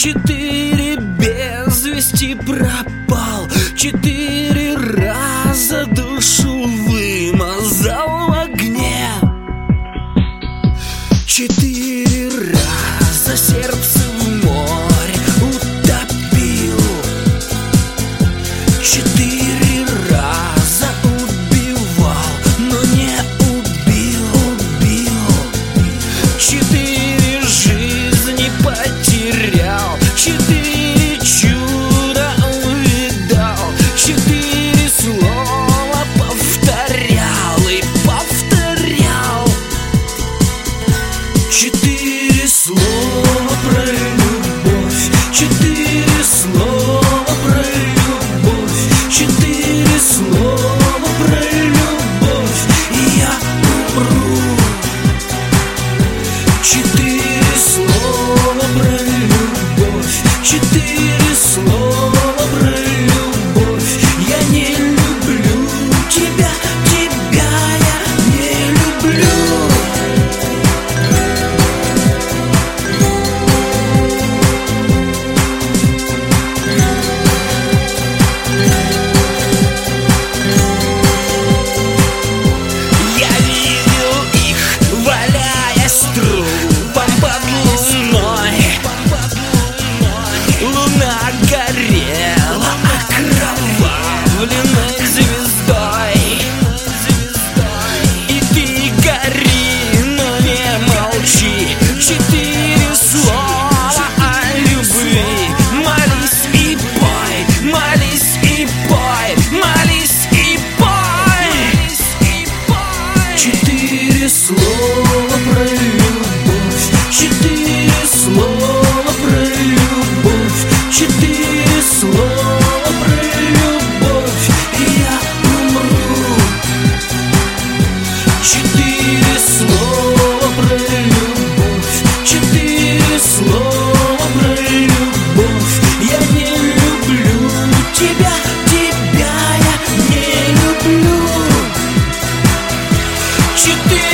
4 без вести пропал, 4 раза душу вымазал в огне, 4 раза сердце в море утопил, 4 раза убивал, но не убил, 4 жизни потерял, 4 чуда увидал, 4 слова повторял и повторял, 4 слова про любовь, 4 слова про любовь, 4 слова про любовь, и я умру. 4 слова про любовь, 4 слова про любовь. Я не люблю тебя, тебя я не люблю. Я видел их, валяясь трупом под луной. Луна горела окровавленной звездой. И ты гори, но не молчи. 4 слова о любви. Молись и пой, молись и пой, молись и пой. 4 слова про любовь, 4 слова про любовь, 4 слова про любовь, и я умру. 4 слова про любовь, 4 слова про любовь. Я не люблю тебя, тебя я не люблю. 4